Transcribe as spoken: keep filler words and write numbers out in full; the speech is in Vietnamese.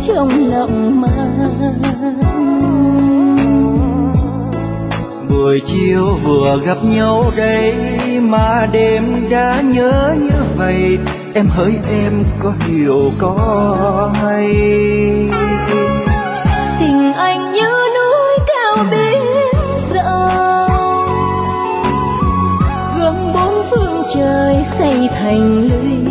trong lòng mang. Buổi chiều vừa gặp nhau đây mà đêm đã nhớ như vậy, em hỡi em có hiểu có hay. Tình anh như núi cao biển rộng, gom bốn phương trời xây thành lũy.